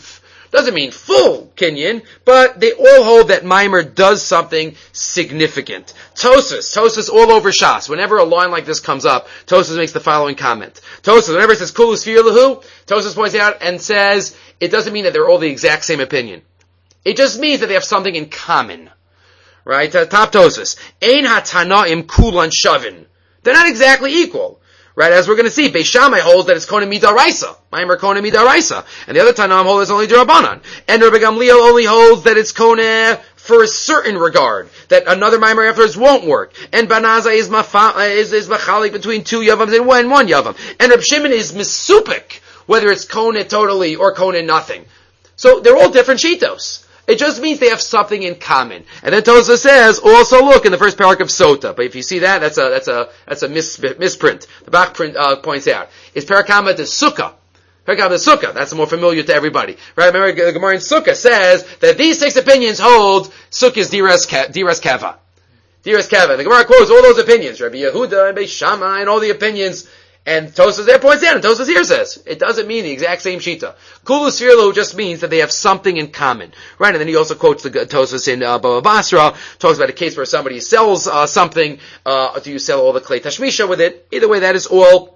Doesn't mean full kinyan, but they all hold that Maimer does something significant. Tosfos, Tosfos all over Shas. Whenever a line like this comes up, Tosfos makes the following comment. Tosfos, whenever it says Kulu Sfir Lahu, Tosfos points out and says, it doesn't mean that they're all the exact same opinion. It just means that they have something in common. Right? Uh, top Tosfos. Ein hatanaim kulan shavin. They're not exactly equal. Right? As we're going to see, Beis Shammai holds that it's Kona Midaraisa. Maimer Kona Midaraisa. And the other Tanam holds it's only Durabanan. And Rabbi Gamliel only holds that it's Kona for a certain regard. That another Maimer afterwards won't work. And Banaza is mafa, is, is machalik between two Yavams and one, one Yavam. And Reb Shimon is misupik, whether it's Kona totally or Kona nothing. So they're all different shitos. It just means they have something in common. And then Tosfos says, also look in the first parak of Sota. But if you see that, that's a, that's a, that's a mis, misprint. The back print, uh, points out. It's parakama de Sukkah. Parakama de Sukkah. That's more familiar to everybody. Right? Remember, the Gemara in Sukkah says that these six opinions hold Sukkah is Diras Keva. Diras Keva. The Gemara quotes all those opinions. Rabbi Yehuda and Beis Shammai and all the opinions. And Tosfos there points out, and Tosfos here says, it doesn't mean the exact same shita. Kulu Sfir Lahu just means that they have something in common. Right? And then he also quotes the Tosfos in uh, Baba Basra, talks about a case where somebody sells uh, something, uh, do you sell all the clay tashmisha with it? Either way, that is all.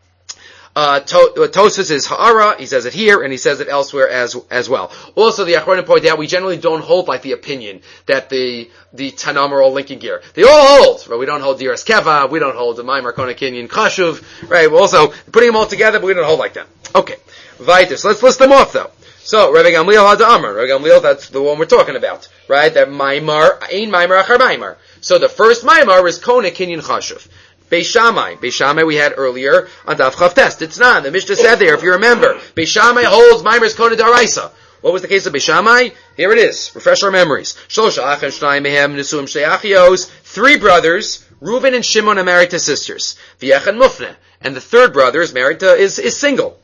Uh, to, Tosfos is ha'ara, he says it here, and he says it elsewhere as as well. Also, the Achronim point out, we generally don't hold like the opinion that the the Tanam are all linking gear. They all hold, but we don't hold Diras Keva, we don't hold the Maimer Kona Kinyan Chashuv, right? We're also putting them all together, but we don't hold like that. Okay, Vaitis. Let's list them off though. So, Rabbi Gamliel had the Amar. Rabbi Gamliel, that's the one we're talking about, right? That Maimar, Ein Maimar Achar Maimar. So the first Maimar is Kona Kinyan Chashuv. Beis Shammai. Beis Shammai we had earlier on Daf Chav Tes. It's not. The Mishnah said there, if you remember, Beis Shammai holds Maimer's Kona Daraisa. What was the case of Beis Shammai? Here it is. Refresh our memories. Shlosha Achim Shnai Mehem Nesuim Shtei Achios. Three brothers, Reuven and Shimon, are married to sisters. V'yechan Mufne. And the third brother is married to, is, is single.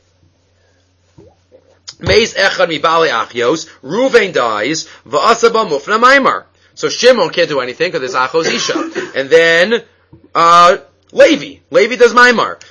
Meis Echad Mibale Achios. Reuven dies. V'asaba Mufne Maimar. So Shimon can't do anything because there's Achos Isha. And then, uh, Levi. Levi does Maimar.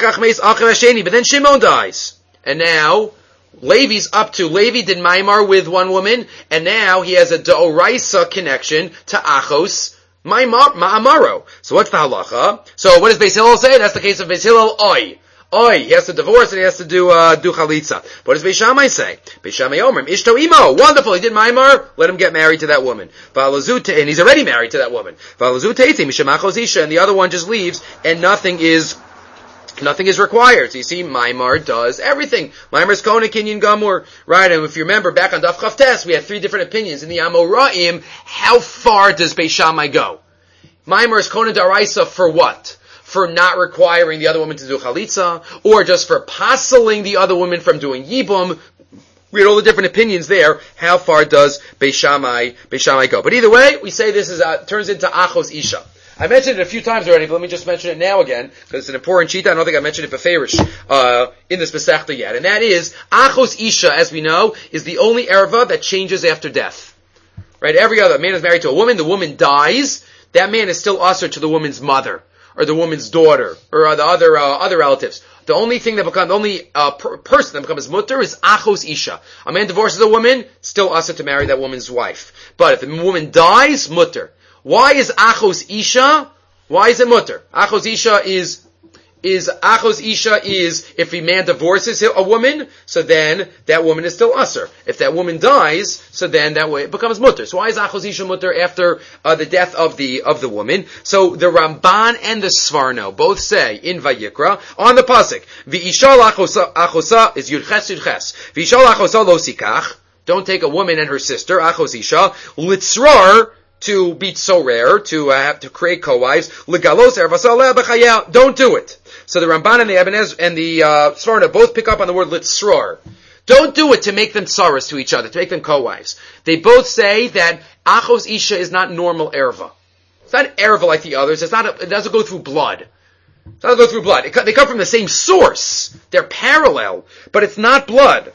But then Shimon dies. And now, Levi's up to, Levi did Maimar with one woman, and now he has a D'oraisa connection to Achos Maimar, Ma'amaro. So what's the halacha? So what does Beis Hillel say? That's the case of Beis Hillel, Oi. Oi, he has to divorce and he has to do, uh, do chalitza. What does Beis Shammai say? Beis Shammai Omer, Ishto Imo, wonderful, he did Maimar, let him get married to that woman. V'alazute, and he's already married to that woman. V'alazute eti, Mishamachos Isha, and the other one just leaves, and nothing is, nothing is required. So you see, Maimar does everything. Maimar's Kona Kinyan Gamur, right? And if you remember, back on Daf Chav Tes, we had three different opinions. In the Amoraim, how far does Beis Shammai go? Maimar's Kona Daraisa for what? For not requiring the other woman to do chalitza, or just for passeling the other woman from doing yibum. We had all the different opinions there. How far does Beis Shammai, Beis Shammai go? But either way, we say this is uh, turns into Achos Isha. I mentioned it a few times already, but let me just mention it now again, because it's an important shita. I don't think I mentioned it beferish, uh, in this Masechta yet. And that is, Achos Isha, as we know, is the only erva that changes after death. Right? Every other man is married to a woman, the woman dies, that man is still usher to the woman's mother, or the woman's daughter, or uh, the other uh, other relatives. The only thing that becomes, the only uh, per- person that becomes mutter is achos isha. A man divorces a woman, still usher to marry that woman's wife. But if the woman dies, mutter. Why is achos isha? Why is it mutter? Achos isha is is achos isha is if a man divorces a woman, so then that woman is still usher. If that woman dies, so then that way it becomes mutter. So why is achos isha mutter after uh, the death of the of the woman? So the Ramban and the Svarno both say in Vayikra on the pasuk v'ishal achosa achosa is yudches yudches v'ishal achosa lo sikach. Don't take a woman and her sister achos isha litzrar. To be so rare, to uh, have to create co-wives, legalos ervasal b'chayah. Don't do it. So the Ramban and the Ebenez and the uh, Svarna both pick up on the word litzror. Don't do it to make them tsaras to each other, to make them co-wives. They both say that achos isha is not normal erva. It's not erva like the others. It's not. A, it doesn't go through blood. It doesn't go through blood. It, they come from the same source. They're parallel, but it's not blood.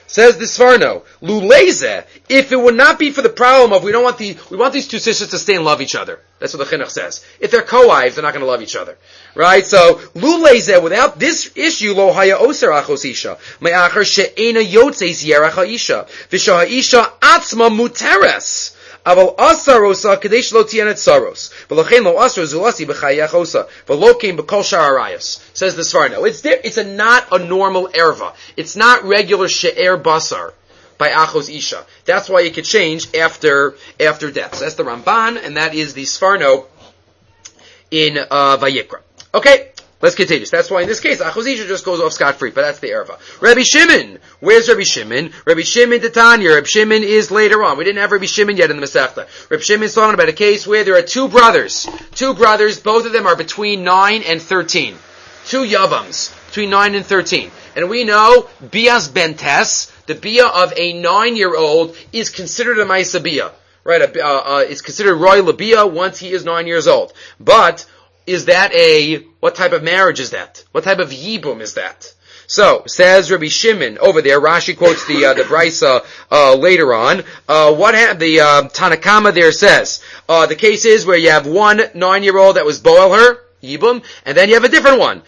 Says the Sfarno, Luleze, if it would not be for the problem of we don't want the, we want these two sisters to stay and love each other. That's what the Chinuch says. If they're co-wives, they're not going to love each other. Right? So, Luleze, without this issue, lo haya oser achos isha, me'achar she'ena yotzeis yerach ha'isha, v'sha ha'isha atzma muteres. Aval asarosa kadesh lo tianet saros, v'lochein lo asar zulasi b'chayach osa, v'lokein b'kol shararayos. Says the Sfarno. It's there, it's a not a normal erva. It's not regular she'er basar by achos isha. That's why it could change after after death. So that's the Ramban, and that is the Sfarno in uh, Vayikra. Okay. Let's continue. So that's why in this case, Achos Isha just goes off scot-free, but that's the erva. Rabbi Shimon. Where's Rabbi Shimon? Rabbi Shimon Titania. Rabbi Shimon is later on. We didn't have Rabbi Shimon yet in the Masechta. Rabbi Shimon is talking about a case where there are two brothers. Two brothers, both of them are between nine and thirteen. Two Yavams, between nine and thirteen. And we know, Bias Bentes, the Bia of a nine-year-old, is considered a Maisa Bia. Right? Uh, uh, it's considered Roy Labia once he is nine years old. But, is that a, what type of marriage is that? What type of yibum is that? So, says Rabbi Shimon over there, Rashi quotes the, uh, the Brisa, uh, later on, uh, what happened, the, uh, Tanakama there says, uh, the case is where you have one nine-year-old that was boil her, yibum, and then you have a different one.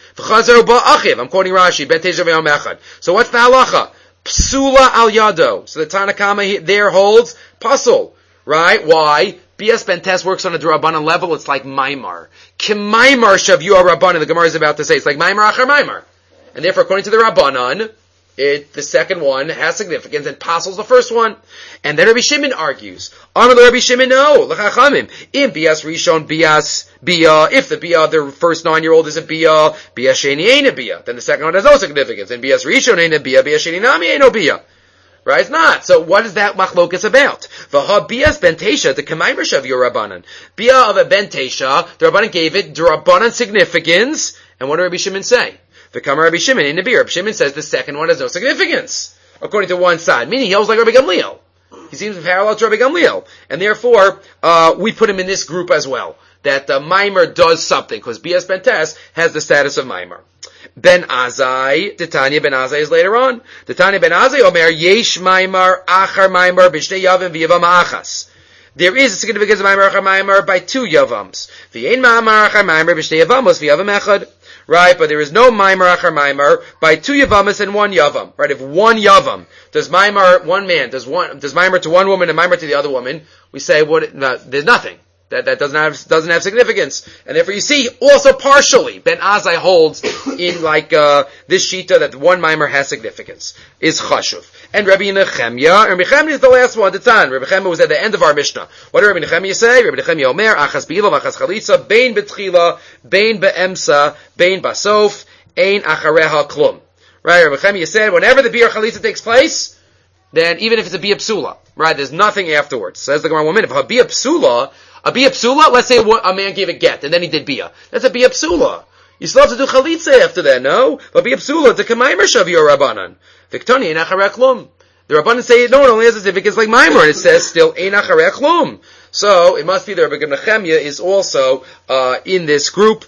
I'm quoting Rashi, Ben Teisha V'Yom Echad. So what's the halacha? Psula al yado. So the Tanakama there holds, pasul. Right? Why? B S Bentes works on a D'Rabbanan level, it's like Maimar. Kimaimar Shavu Rabbanan, the Gemara is about to say, it's like Maimar Achar Maimar. And therefore, according to the Rabbanan, it, the second one has significance and passes the first one. And then Rabbi Shimon argues. Amar Rabbi Shimon, no, l'chachamim. In Bias Rishon, Bias, Bia, if the Bia, the first nine-year-old is a Bia, Bia Sheni ain't a Bia. Then the second one has no significance. And Bias Rishon ain't a Bia, Bia Sheni Nami ain't no Bia. Right? It's not. So what is that machlokas about? V'ha bias ben teisha, the kamaimer shav your Rabbanan. Bia of a ben teisha, the Rabbanan gave it Rabbanan significance. And what did Rabbi Shimon say? The kamar Rabbi Shimon in the beer. Rabbi Shimon says the second one has no significance. According to one side. Meaning he holds like Rabbi Gamliel. He seems parallel to Rabbi Gamliel. And therefore, uh, we put him in this group as well. That uh, Maimer does something. Because Bias ben Tes has the status of Maimer. Ben Azai, Titania Ben Azai is later on. Titania Ben Azai, Omer, Yesh Maimar, Achar Maimar, B'shnei Yavim, V'yavam Achas. There is a significance of Maimar, Achar Maimar by two Yavams. V'yein Maimar, Achar Maimar, B'shnei Yavamos, V'yavam Echad. Right, but there is no Maimar, Achar Maimar by two Yavamas and one Yavam. Right, if one Yavam does Maimar, one man, does one, does Maimar to one woman and Maimar to the other woman, we say, what, no, there's nothing. That, that doesn't have, doesn't have significance. And therefore you see, also partially, Ben Azai holds in like, uh, this shita that one mimer has significance. Is chashuv. And Rabbi Nechemya, and Rabbi Nechemya is the last one, the time. Rabbi Nechemya was at the end of our Mishnah. What did Rabbi Nechemya say? Rabbi Nechemya Omer, achas bi'ilav, achas chalitza, bein betchila, bein be'emsa, bein basof, ein achareha klum. Right, Rabbi Nechemya said, whenever the bi'ar chalitza takes place, then even if it's a bi'ar psula, right, there's nothing afterwards. Says the Gemara woman, if a bi'ar psula, a bia psula, let's say a man gave a get, and then he did bia. That's a bia psula. You still have to do chalitza after that, no? But bia psula, it's a kamaimer shav your Rabbanan. Viktoni, ein acharei klum. The Rabbanan say, no, it only has a certificate like maimer, and it says still, ein acharei klum. So, it must be that Rabbi Nechemya is also, uh, in this group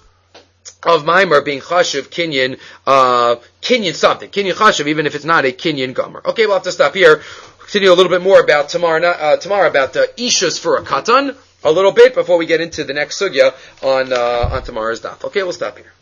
of maimer being chashiv, kinyan, uh, kinyan something. Kinyan chashiv, even if it's not a kinyan gomer. Okay, we'll have to stop here. Continue a little bit more about tomorrow, uh, tomorrow about, uh, ishus for a katan. A little bit before we get into the next sugya on uh, on tomorrow's daf. Okay, we'll stop here.